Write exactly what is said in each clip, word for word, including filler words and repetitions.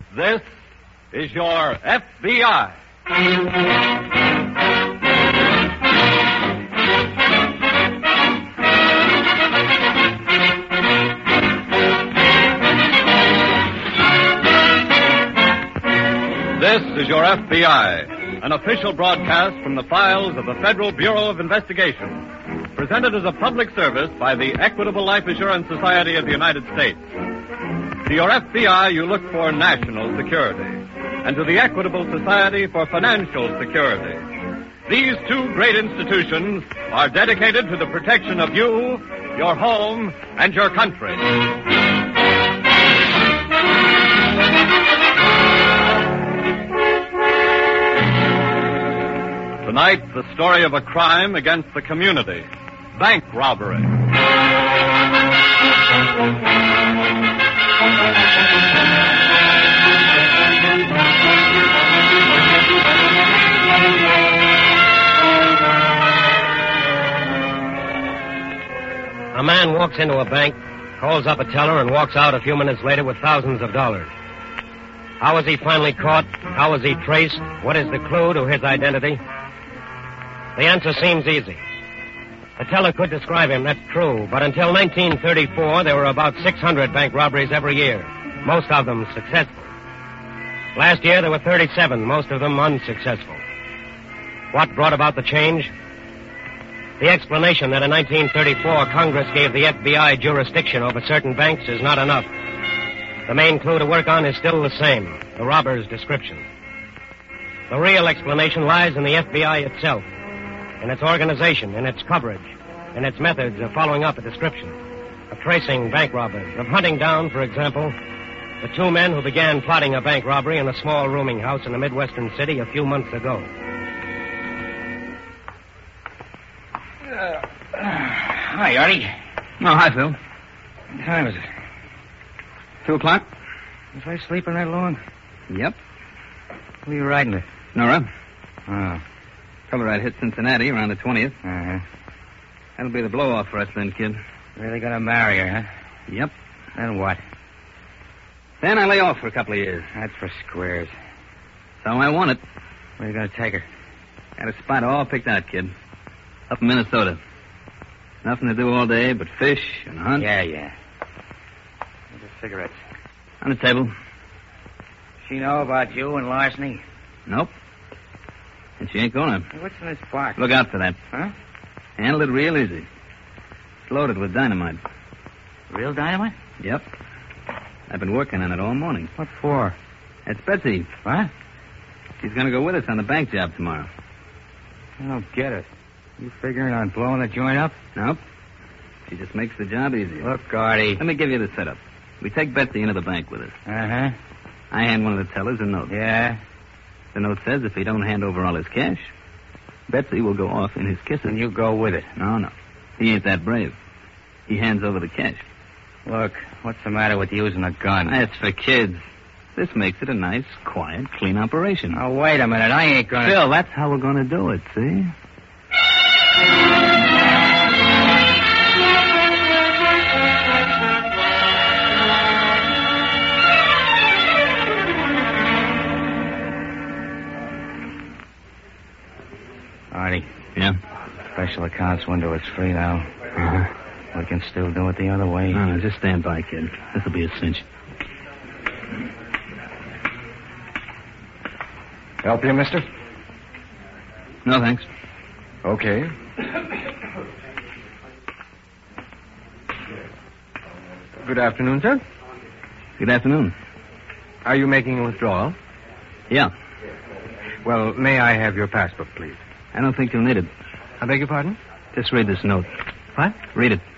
This is your F B I. This is your F B I, an official broadcast from the files of the Federal Bureau of Investigation, presented as a public service by the Equitable Life Assurance Society of the United States. To your F B I, you look for national security, and to the Equitable Society for financial security. These two great institutions are dedicated to the protection of you, your home, and your country. Tonight, the story of a crime against the community. Bank robbery. A man walks into a bank, calls up a teller, and walks out a few minutes later with thousands of dollars. How was he finally caught? How was he traced? What is the clue to his identity? The answer seems easy. The teller could describe him, that's true, but until nineteen thirty-four, there were about six hundred bank robberies every year, most of them successful. Last year, there were thirty-seven, most of them unsuccessful. What brought about the change? The explanation that in nineteen thirty-four, Congress gave the F B I jurisdiction over certain banks is not enough. The main clue to work on is still the same, the robber's description. The real explanation lies in the F B I itself, in its organization, in its coverage, in its methods of following up a description, of tracing bank robbers, of hunting down, for example, the two men who began plotting a bank robbery in a small rooming house in a Midwestern city a few months ago. Uh, hi, Artie. Oh, hi, Phil. What time is it? Two o'clock? Was I sleeping that long? Yep. Who are you riding with? Nora. Oh. Tell her I'd hit Cincinnati around the twentieth. Uh-huh. That'll be the blow-off for us then, kid. Really gonna marry her, huh? Yep. Then what? Then I lay off for a couple of years. That's for squares. So I want it. Where are you gonna take her? Got a spot all picked out, kid. Up in Minnesota. Nothing to do all day but fish and hunt. Yeah, yeah. Where's the cigarettes? On the table. She know about you and larceny? Nope. And she ain't gonna. Hey, what's in this box? Look out for that. Huh? Handle it real easy. It's loaded with dynamite. Real dynamite? Yep. I've been working on it all morning. What for? It's Betsy. What? She's gonna go with us on the bank job tomorrow. I don't get it. You figuring on blowing the joint up? Nope. She just makes the job easier. Look, Artie. Let me give you the setup. We take Betsy into the bank with us. Uh-huh. I hand one of the tellers a note. Yeah? The note says if he don't hand over all his cash, Betsy will go off in his kisses. And you go with it? No, no. He ain't that brave. He hands over the cash. Look, what's the matter with using a gun? That's for kids. This makes it a nice, quiet, clean operation. Oh, wait a minute. I ain't gonna... Phil, that's how we're gonna do it, see? Artie. Yeah? Special accounts window is free now. Uh-huh. We can still do it the other way. No, no, just stand by, kid. This'll be a cinch. Help you, mister? No, thanks. Okay. Good afternoon, sir. Good afternoon. Are you making a withdrawal? Yeah. Well, may I have your passbook, please? I don't think you'll need it. I beg your pardon? Just read this note. What? Read it.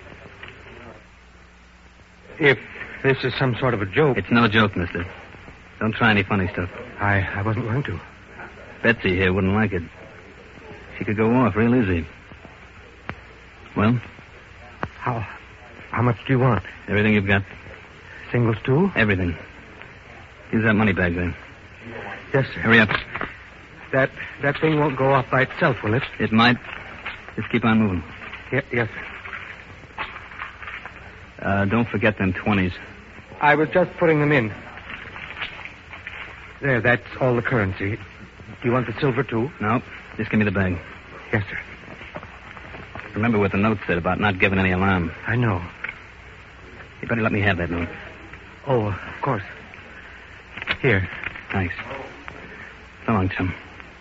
If this is some sort of a joke... It's no joke, mister. Don't try any funny stuff. I, I wasn't going to. Betsy here wouldn't like it. She could go off real easy. Well? How... How much do you want? Everything you've got. Singles, too? Everything. Use that money bag there. Yes, sir. Hurry up. That that thing won't go off by itself, will it? It might. Just keep on moving. Ye- yes, sir. Uh, don't forget them twenties. I was just putting them in. There, that's all the currency. Do you want the silver, too? No, just give me the bag. Yes, sir. Remember what the note said about not giving any alarm. I know. You better let me have that note. Oh, of course. Here. Thanks. So long, Chum.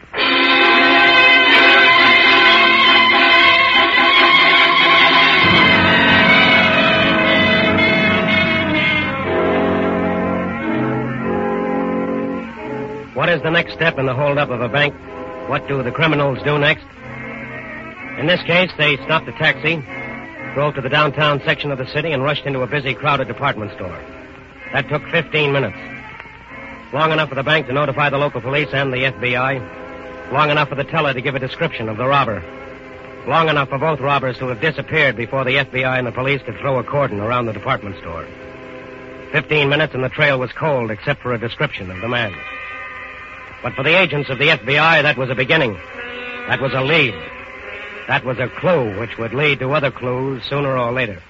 What is the next step in the holdup of a bank? What do the criminals do next? In this case, they stopped a taxi, drove to the downtown section of the city, and rushed into a busy, crowded department store. That took fifteen minutes. Long enough for the bank to notify the local police and the F B I. Long enough for the teller to give a description of the robber. Long enough for both robbers to have disappeared before the F B I and the police could throw a cordon around the department store. Fifteen minutes and the trail was cold except for a description of the man. But for the agents of the F B I, that was a beginning. That was a lead. That was a clue which would lead to other clues sooner or later.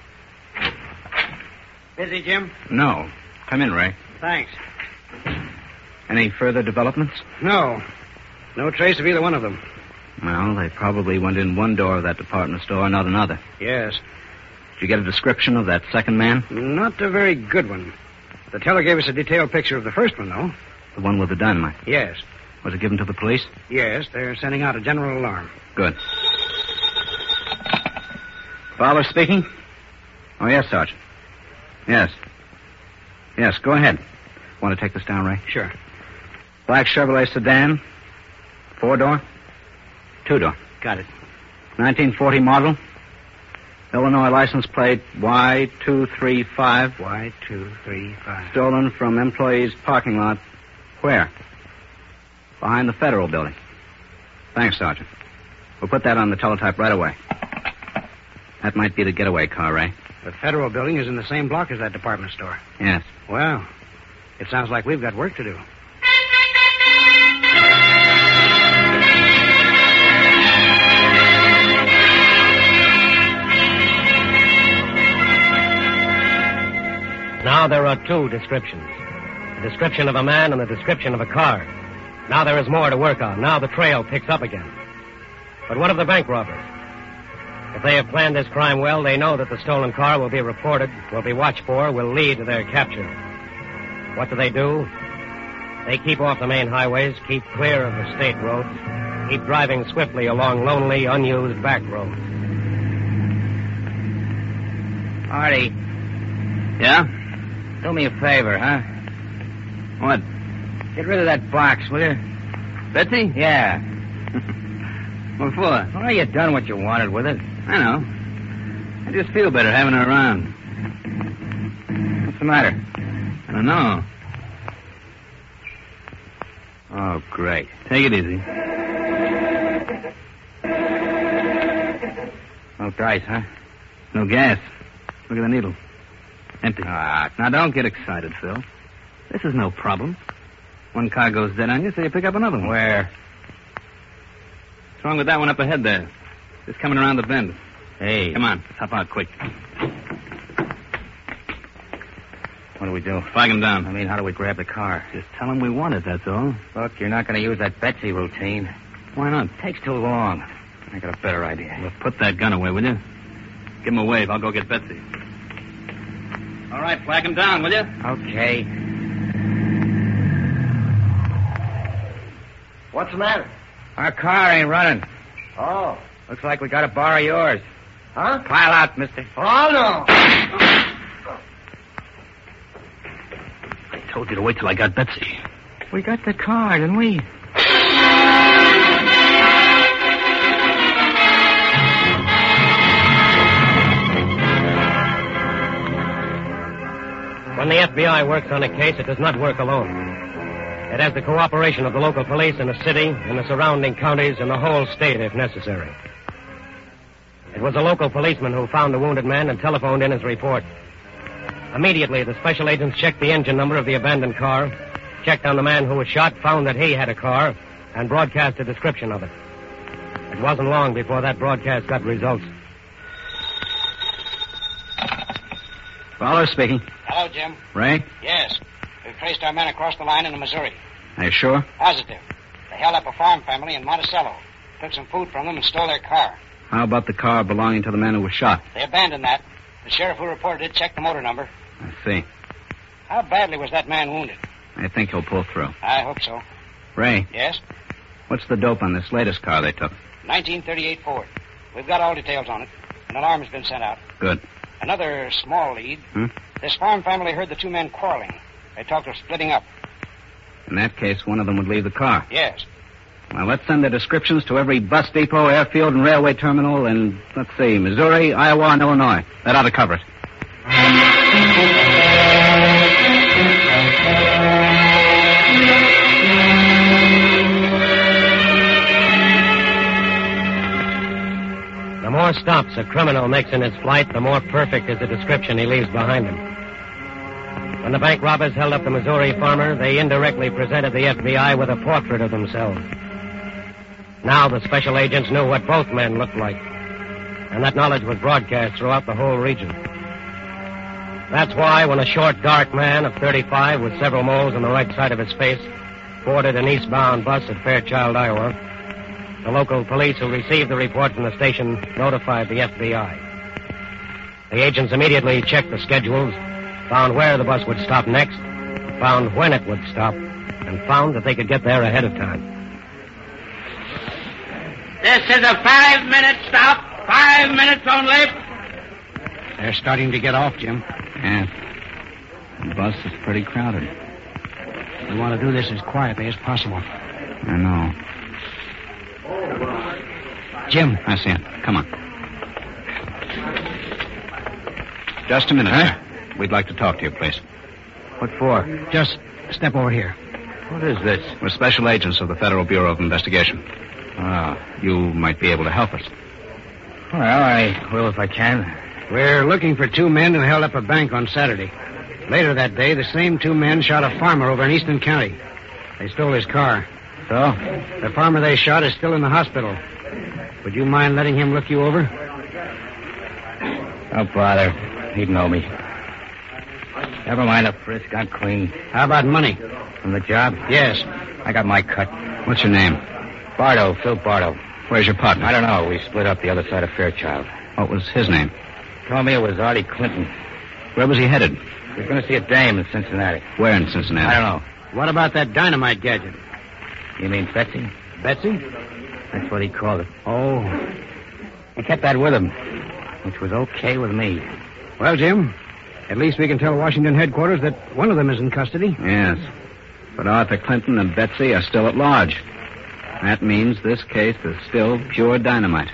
Busy, Jim? No. Come in, Ray. Thanks. Any further developments? No. No trace of either one of them. Well, they probably went in one door of that department store and not another. Yes. Did you get a description of that second man? Not a very good one. The teller gave us a detailed picture of the first one, though. The one with the dynamite? Yes. Was it given to the police? Yes, they're sending out a general alarm. Good. Fowler speaking? Oh, yes, Sergeant. Yes. Yes, go ahead. Want to take this down, Ray? Sure. Black Chevrolet sedan. Four-door? Two-door. Got it. nineteen forty model. Illinois license plate Y two three five. Y two three five. Stolen from employee's parking lot. Where? Behind the Federal Building. Thanks, Sergeant. We'll put that on the teletype right away. That might be the getaway car, Ray. The Federal Building is in the same block as that department store. Yes. Well, it sounds like we've got work to do. Now there are two descriptions. The description of a man and the description of a car. Now there is more to work on. Now the trail picks up again. But what of the bank robbers? If they have planned this crime well, they know that the stolen car will be reported, will be watched for, will lead to their capture. What do they do? They keep off the main highways, keep clear of the state roads, keep driving swiftly along lonely, unused back roads. Artie, Yeah? do me a favor, huh? What? Get rid of that box, will you? Betsy? Yeah. What for? Well, you done what you wanted with it. I know. I just feel better having her around. What's the matter? I don't know. Oh, great. Take it easy. No dice, huh? No gas. Look at the needle. Empty. Ah, Now, don't get excited, Phil. This is no problem. One car goes dead on you, so you pick up another one. where? What's wrong with that one up ahead there? Just coming around the bend. Hey. Come on, let's hop out quick. What do we do? Flag him down. I mean, how do we grab the car? Just tell him we want it, that's all. Look, you're not going to use that Betsy routine. Why not? Takes too long. I got a better idea. Well, put that gun away, will you? Give him a wave. I'll go get Betsy. All right, flag him down, will you? Okay. What's the matter? Our car ain't running. Oh. Looks like we got to borrow yours. Huh? Pile out, mister. Oh, no. I told you to wait till I got Betsy. We got the car, didn't we? When the F B I works on a case, it does not work alone. It has the cooperation of the local police in the city, in the surrounding counties, and the whole state if necessary. It was a local policeman who found the wounded man and telephoned in his report. Immediately, the special agents checked the engine number of the abandoned car, checked on the man who was shot, found that he had a car, and broadcast a description of it. It wasn't long before that broadcast got results. Fowler speaking. Hello, Jim. Ray? Yes. We've traced our men across the line into Missouri. Are you sure? Positive. They held up a farm family in Monticello, took some food from them, and stole their car. How about the car belonging to the man who was shot? They abandoned that. The sheriff who reported it checked the motor number. I see. How badly was that man wounded? I think he'll pull through. I hope so. Ray, Yes? what's the dope on this latest car they took? nineteen thirty-eight Ford. We've got all details on it. An alarm has been sent out. Good. Another small lead. Hmm? This farm family heard the two men quarreling. They talked of splitting up. In that case, one of them would leave the car. Yes. Now, let's send their descriptions to every bus depot, airfield, and railway terminal in, let's see, Missouri, Iowa, and Illinois. That ought to cover it. The more stops a criminal makes in his flight, the more perfect is the description he leaves behind him. When the bank robbers held up the Missouri farmer, they indirectly presented the F B I with a portrait of themselves. Now the special agents knew what both men looked like, and that knowledge was broadcast throughout the whole region. That's why when a short, dark man of thirty-five with several moles on the right side of his face boarded an eastbound bus at Fairchild, Iowa, the local police who received the report from the station notified the F B I. The agents immediately checked the schedules, found where the bus would stop next, found when it would stop, and found that they could get there ahead of time. This is a five-minute stop. Five minutes only. They're starting to get off, Jim. Yeah. The bus is pretty crowded. We want to do this as quietly as possible. I know. Jim. I see it. Come on. Just a minute, huh? We'd like to talk to you, please. What for? Just step over here. What is this? We're special agents of the Federal Bureau of Investigation. Ah, you might be able to help us. Well, I will if I can. We're looking for two men who held up a bank on Saturday. Later that day, the same two men shot a farmer over in Eastern County. They stole his car. So? The farmer they shot is still in the hospital. Would you mind letting him look you over? Don't bother. He'd know me. Never mind the frisk. I'm clean. How about money? From the job? Yes. I got my cut. What's your name? Bardo, Phil Bardo. Where's your partner? I don't know. We split up the other side of Fairchild. What was his name? Told me it was Artie Clinton. Where was he headed? He was going to see a dame in Cincinnati. Where in Cincinnati? I don't know. What about that dynamite gadget? You mean Betsy? Betsy? That's what he called it. Oh. He kept that with him, which was okay with me. Well, Jim, at least we can tell Washington headquarters that one of them is in custody. Yes. But Arthur Clinton and Betsy are still at large. That means this case is still pure dynamite.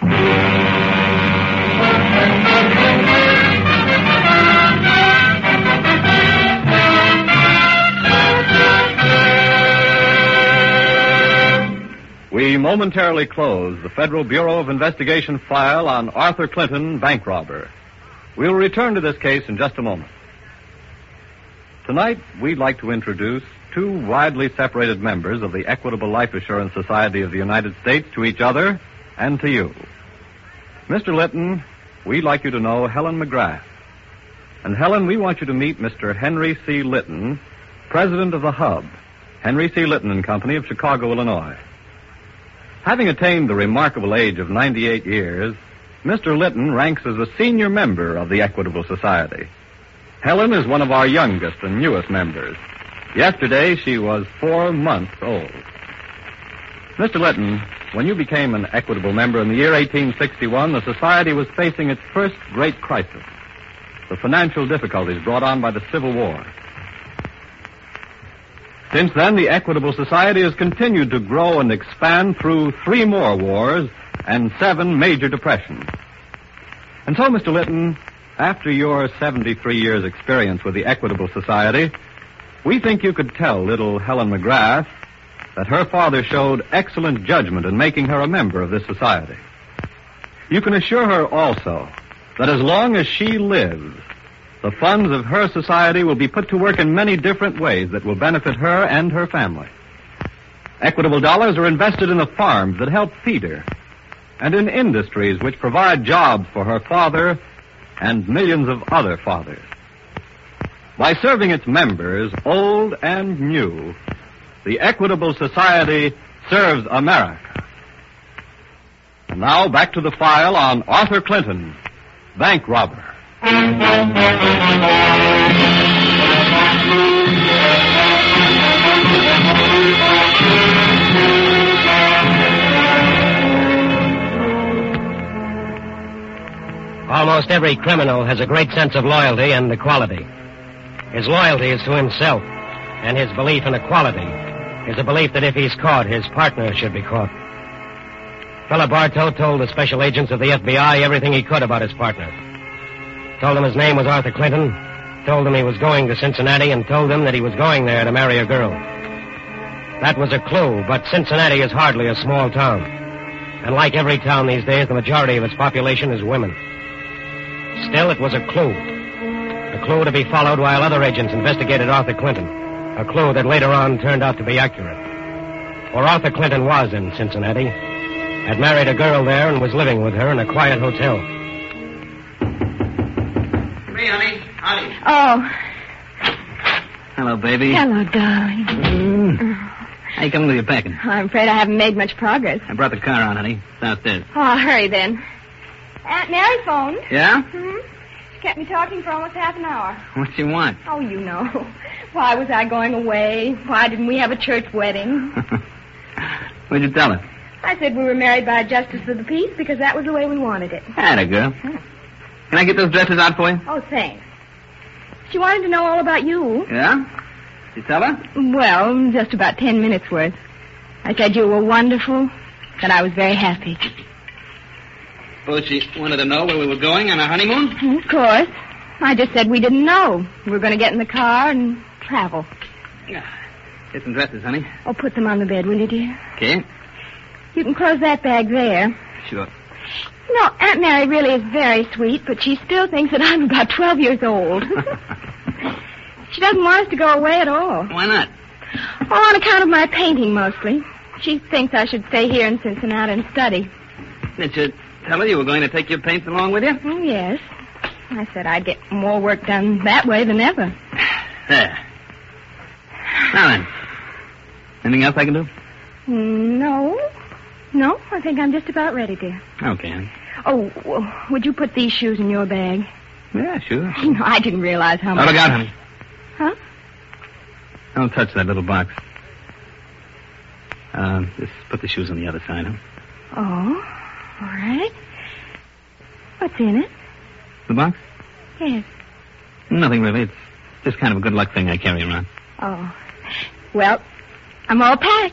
We momentarily close the Federal Bureau of Investigation file on Arthur Clinton, bank robber. We'll return to this case in just a moment. Tonight, we'd like to introduce two widely separated members of the Equitable Life Assurance Society of the United States to each other and to you. Mister Litton, we'd like you to know Helen McGrath. And Helen, we want you to meet Mister Henry C. Litton, president of the Hub, Henry C. Litton and Company of Chicago, Illinois. Having attained the remarkable age of ninety-eight years, Mister Litton ranks as a senior member of the Equitable Society. Helen is one of our youngest and newest members. Yesterday, she was four months old. Mister Litton, when you became an Equitable member in the year eighteen sixty-one, the Society was facing its first great crisis, the financial difficulties brought on by the Civil War. Since then, the Equitable Society has continued to grow and expand through three more wars and seven major depressions. And so, Mister Litton, after your seventy-three years' experience with the Equitable Society, we think you could tell little Helen McGrath that her father showed excellent judgment in making her a member of this society. You can assure her also that as long as she lives, the funds of her society will be put to work in many different ways that will benefit her and her family. Equitable dollars are invested in the farms that help feed her, and in industries which provide jobs for her father and millions of other fathers. By serving its members, old and new, The Equitable Society serves America. And now back to the file on Arthur Clinton, bank robber. Almost every criminal has a great sense of loyalty and equality. His loyalty is to himself, and his belief in equality is a belief that if he's caught, his partner should be caught. Philip Bartow told the special agents of the F B I everything he could about his partner. Told them his name was Arthur Clinton, told them he was going to Cincinnati, and told them that he was going there to marry a girl. That was a clue, but Cincinnati is hardly a small town. And like every town these days, the majority of its population is women. Still, it was a clue. A clue to be followed while other agents investigated Arthur Clinton. A clue that later on turned out to be accurate. For Arthur Clinton was in Cincinnati, had married a girl there, and was living with her in a quiet hotel. Me, honey. Howdy. Oh, Hello, baby. hello, darling. Mm. How you coming with your packing? I'm afraid I haven't made much progress. I brought the car on, honey. Downstairs. Oh, I'll hurry then. Aunt Mary phoned. Yeah? Hmm? She kept me talking for almost half an hour. What do you want? Oh, you know. Why was I going away? Why didn't we have a church wedding? What'd you tell her? I said we were married by a justice of the peace because that was the way we wanted it. Atta girl. Can I get those dresses out for you? Oh, thanks. She wanted to know all about you. Yeah? Did you tell her? Well, just about ten minutes worth. I said you were wonderful, that I was very happy. Suppose she wanted to know where we were going on our honeymoon? Of course. I just said we didn't know. We were going to get in the car and travel. Yeah. Get some dresses, honey. Oh, put them on the bed, will you, dear? Okay. You can close that bag there. Sure. You know, Aunt Mary really is very sweet, but she still thinks that I'm about twelve years old. She doesn't want us to go away at all. Why not? Oh, on account of my painting, mostly. She thinks I should stay here in Cincinnati and study. Did you tell her you were going to take your paints along with you? Oh, yes. I said I'd get more work done that way than ever. There. Now then. Anything else I can do? No. No, I think I'm just about ready, dear. Okay, honey. Oh, well, would you put these shoes in your bag? Yeah, sure. You know, I didn't realize how Oh, much... look out, honey. Huh? Don't touch that little box. Uh, just put the shoes on the other side, huh? Oh, all right. What's in it? The box? Yes. Nothing really. It's just kind of a good luck thing I carry around. Oh. Well, I'm all packed.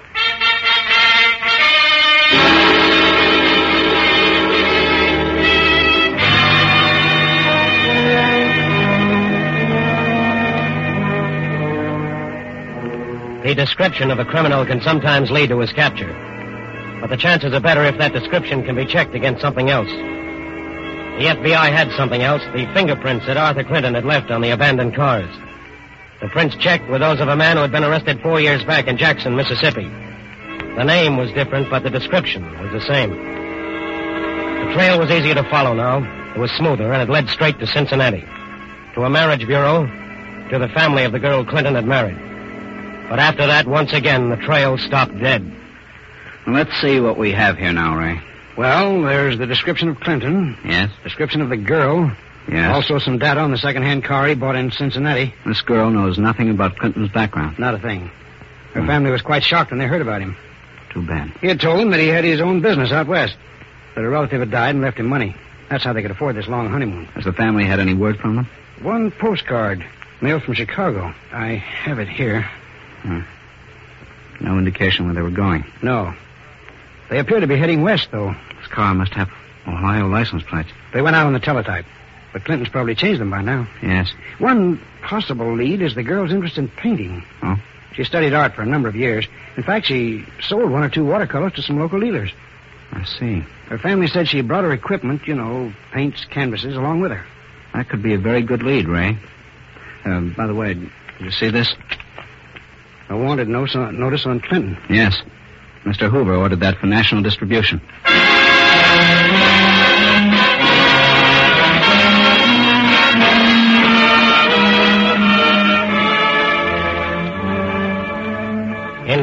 The description of a criminal can sometimes lead to his capture. But the chances are better if that description can be checked against something else. The F B I had something else, the fingerprints that Arthur Clinton had left on the abandoned cars. The prints checked were those of a man who had been arrested four years back in Jackson, Mississippi. The name was different, but the description was the same. The trail was easier to follow now. It was smoother, and it led straight to Cincinnati. To a marriage bureau, to the family of the girl Clinton had married. But after that, once again, the trail stopped dead. Well, let's see what we have here now, Ray. Well, there's the description of Clinton. Yes? Description of the girl. Yes. Also some data on the second-hand car he bought in Cincinnati. This girl knows nothing about Clinton's background. Not a thing. Her Hmm. family was quite shocked when they heard about him. Too bad. He had told them that he had his own business out west, that a relative had died and left him money. That's how they could afford this long honeymoon. Has the family had any word from them? One postcard, mailed from Chicago. I have it here. Hmm. No indication where they were going. No. They appear to be heading west, though. This car must have Ohio license plates. They went out on the teletype. But Clinton's probably changed them by now. Yes. One possible lead is the girl's interest in painting. Oh? She studied art for a number of years. In fact, she sold one or two watercolors to some local dealers. I see. Her family said she brought her equipment, you know, paints, canvases, along with her. That could be a very good lead, Ray. Uh, by the way, did you see this? A wanted no- notice on Clinton. Yes. Mister Hoover ordered that for national distribution.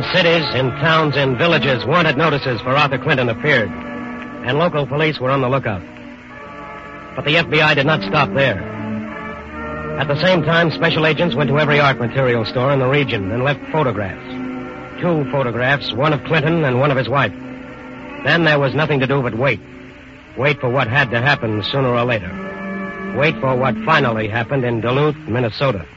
cities, in towns, in villages, wanted notices for Arthur Clinton appeared, and local police were on the lookout. But the F B I did not stop there. At the same time, special agents went to every art material store in the region and left photographs. Two photographs, one of Clinton and one of his wife. Then there was nothing to do but wait. Wait for what had to happen sooner or later. Wait for what finally happened in Duluth, Minnesota.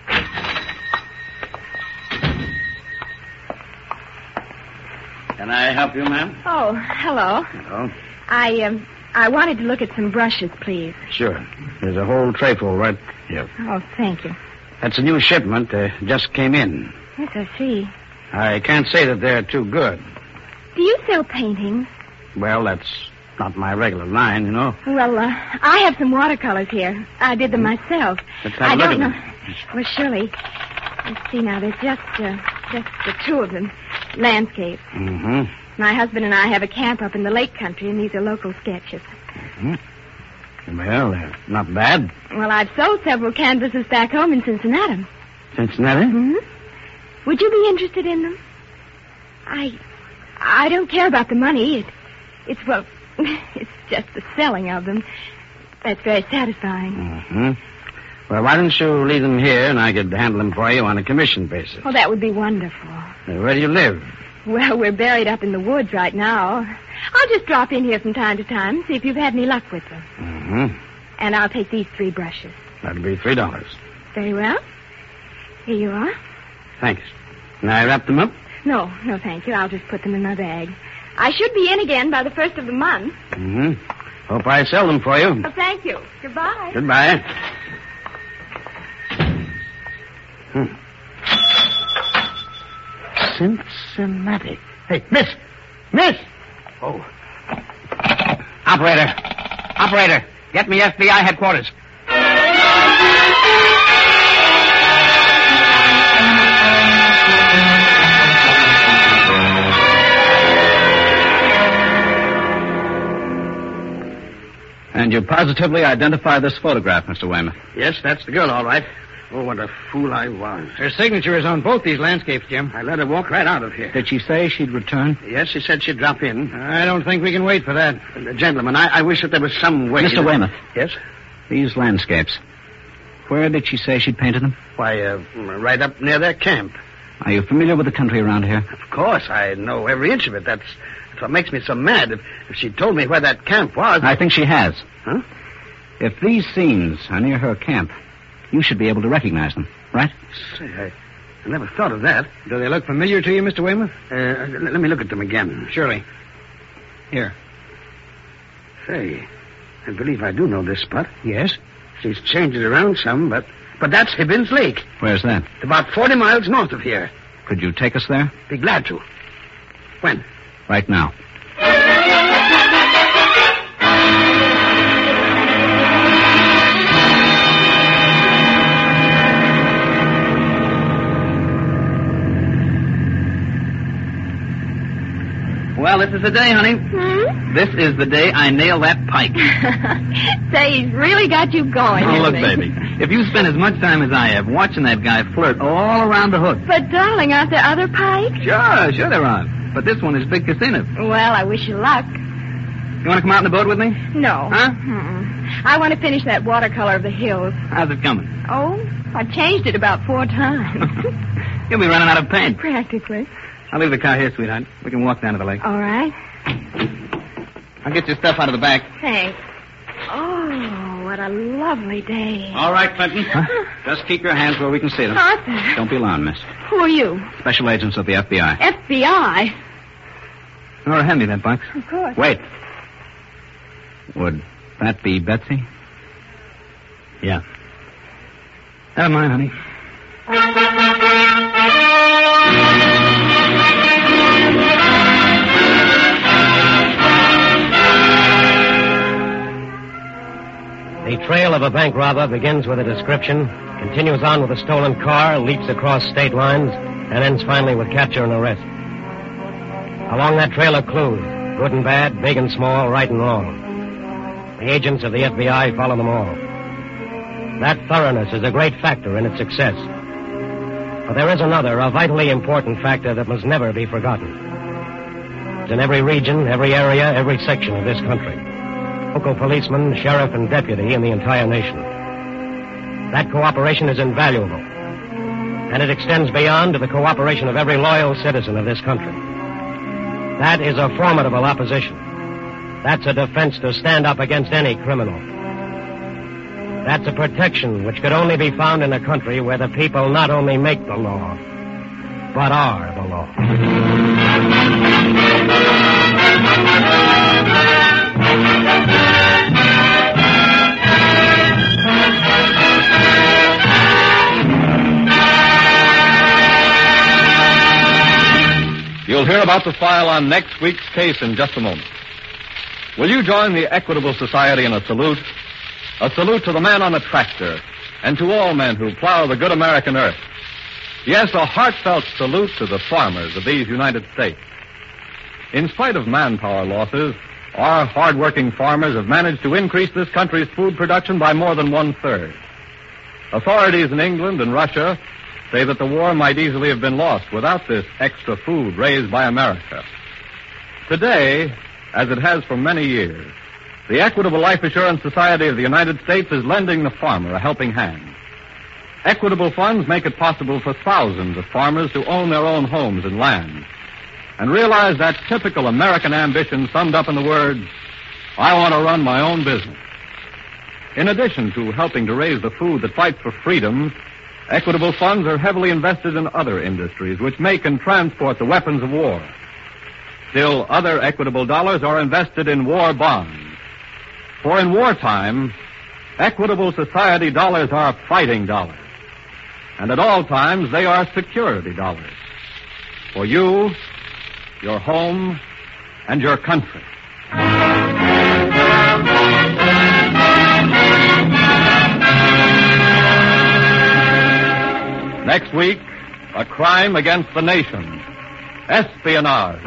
Can I help you, ma'am? Oh, hello. Hello. I, um, I wanted to look at some brushes, please. Sure. There's a whole tray full right here. Oh, thank you. That's a new shipment. Uh, just came in. Yes, I see. I can't say that they're too good. Do you sell paintings? Well, that's not my regular line, you know. Well, uh, I have some watercolors here. I did them myself. Let's have I a look don't at know. them. Well, surely. Let's see now. There's just, uh, just the two of them. Landscape. Mm-hmm. My husband and I have a camp up in the lake country, and these are local sketches. Mm-hmm. Well, they're not bad. Well, I've sold several canvases back home in Cincinnati. Cincinnati? Mm-hmm. Would you be interested in them? I, I don't care about the money. It, it's, well, it's just the selling of them. That's very satisfying. Mm-hmm. Well, why don't you leave them here, and I could handle them for you on a commission basis. Oh, that would be wonderful. Now, where do you live? Well, we're buried up in the woods right now. I'll just drop in here from time to time, see if you've had any luck with them. Mm-hmm. And I'll take these three brushes. That'll be three dollars. Very well. Here you are. Thanks. Can I wrap them up? No, no, thank you. I'll just put them in my bag. I should be in again by the first of the month. Mm-hmm. Hope I sell them for you. Oh, thank you. Goodbye. Goodbye. Hmm. Cincinnati. Hey, miss! Miss! Oh. Operator. Operator. Get me F B I headquarters. And you positively identify this photograph, Mister Weymouth? Yes, that's the girl, all right. Oh, what a fool I was. Her signature is on both these landscapes, Jim. I let her walk right out of here. Did she say she'd return? Yes, she said she'd drop in. I don't think we can wait for that. Uh, gentlemen, I, I wish that there was some way... Mister that... Weymouth. Yes? These landscapes. Where did she say she'd painted them? Why, uh, right up near their camp. Are you familiar with the country around here? Of course, I know every inch of it. That's, that's what makes me so mad. If, if she told me where that camp was... I think she has. Huh? If these scenes are near her camp, you should be able to recognize them, right? Say, I, I never thought of that. Do they look familiar to you, Mister Weymouth? Uh, let, let me look at them again. Surely. Here. Say, I believe I do know this spot. Yes? She's changed it around some, but... But that's Hibbins Lake. Where's that? It's about forty miles north of here. Could you take us there? Be glad to. When? Right now. Well, this is the day, honey. Hmm? This is the day I nail that pike. Say, he's really got you going. Oh, look, hasn't he? baby. If you spend as much time as I have watching that guy flirt all around the hook. But, darling, aren't there other pikes? Sure, sure there are. But this one is Big Casino. Well, I wish you luck. You want to come out in the boat with me? No. Huh? Mm-mm. I want to finish that watercolor of the hills. How's it coming? Oh, I've changed it about four times. You'll be running out of paint. Practically. I'll leave the car here, sweetheart. We can walk down to the lake. All right. I'll get your stuff out of the back. Thanks. Oh, what a lovely day. All right, Clinton. Huh? Just keep your hands where we can see them. Arthur. Don't be alarmed, miss. Who are you? Special agents of the F B I. F B I? Nora, hand me that box. Of course. Wait. Would that be Betsy? Yeah. Never mind, honey. The trail of a bank robber begins with a description, continues on with a stolen car, leaps across state lines, and ends finally with capture and arrest. Along that trail are clues, good and bad, big and small, right and wrong. The agents of the F B I follow them all. That thoroughness is a great factor in its success. But there is another, a vitally important factor that must never be forgotten. It's in every region, every area, every section of this country. Local policeman, sheriff, and deputy in the entire nation. That cooperation is invaluable. And it extends beyond to the cooperation of every loyal citizen of this country. That is a formidable opposition. That's a defense to stand up against any criminal. That's a protection which could only be found in a country where the people not only make the law, but are the law. You'll hear about the file on next week's case in just a moment. Will you join the Equitable Society in a salute? A salute to the man on the tractor and to all men who plow the good American earth. Yes, a heartfelt salute to the farmers of these United States. In spite of manpower losses, our hard-working farmers have managed to increase this country's food production by more than one-third. Authorities in England and Russia say that the war might easily have been lost without this extra food raised by America. Today, as it has for many years, the Equitable Life Assurance Society of the United States is lending the farmer a helping hand. Equitable funds make it possible for thousands of farmers to own their own homes and land and realize that typical American ambition summed up in the words, I want to run my own business. In addition to helping to raise the food that fights for freedom, Equitable funds are heavily invested in other industries which make and transport the weapons of war. Still, other Equitable dollars are invested in war bonds. For in wartime, Equitable Society dollars are fighting dollars. And at all times, they are security dollars. For you, your home, and your country. Next week, a crime against the nation. Espionage.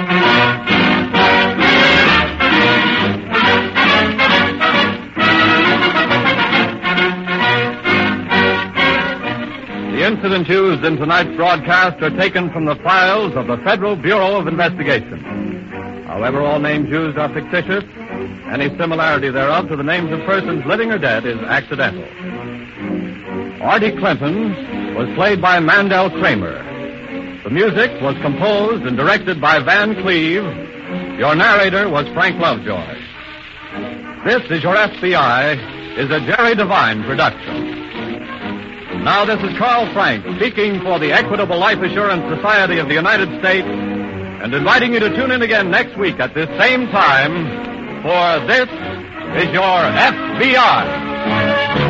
The incidents used in tonight's broadcast are taken from the files of the Federal Bureau of Investigation. However, all names used are fictitious. Any similarity thereof to the names of persons living or dead is accidental. Artie Clinton was played by Mandel Kramer. The music was composed and directed by Van Cleve. Your narrator was Frank Lovejoy. This is Your F B I is a Jerry Devine production. Now this is Carl Frank speaking for the Equitable Life Assurance Society of the United States and inviting you to tune in again next week at this same time for This is Your F B I.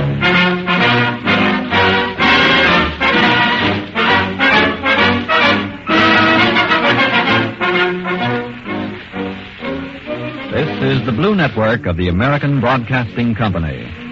This is the Blue Network of the American Broadcasting Company.